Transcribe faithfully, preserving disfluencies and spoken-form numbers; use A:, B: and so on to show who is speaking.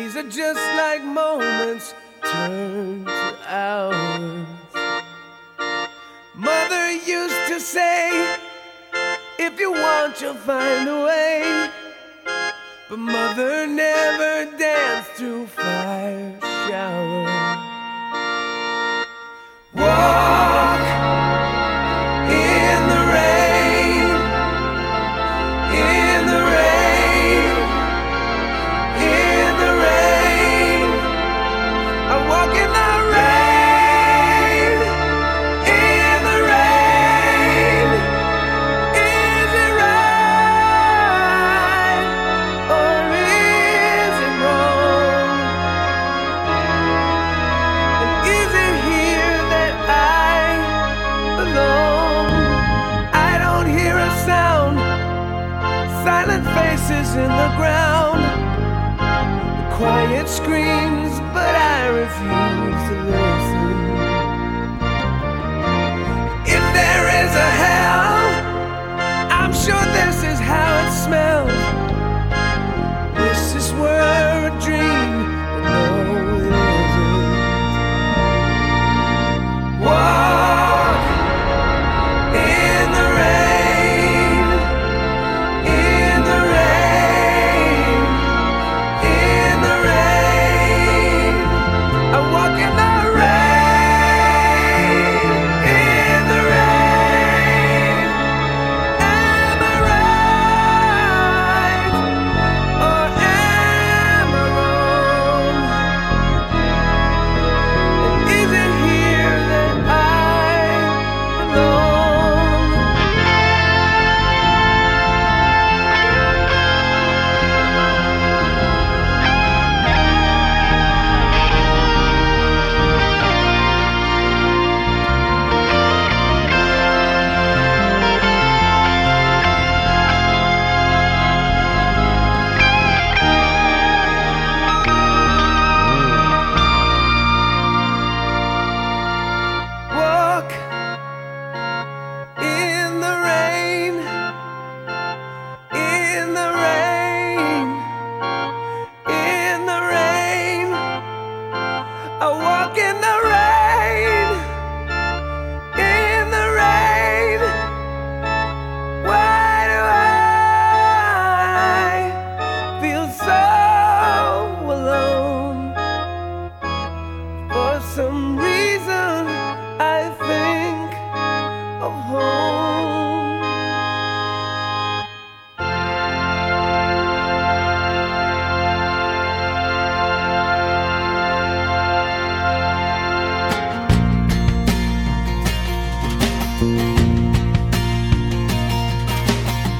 A: Days are just like moments turn to hours. Mother used to say, if you want, you'll find a way. But mother never danced through fire showers. Walk in the rain, in the rain, in the rain. I walk in the rain, in the rain. Is it right or is it wrong? And is it here that I belong? I don't hear a sound, silent faces in the ground, the quiet screams, but I refuse to listen. If there is a hell, I'm sure this is how it smells. Wish this were a dream, but no, it isn't. Walk in the rain, in the rain, in the rain. I walk in the rain, in the rain. Am I right or am I wrong? And is it here that I belong? Walk in the rain, in the rain, in the rain. I walk in the rain, in the rain. Why do I feel so alone? For some reason I think of home.
B: Thank you.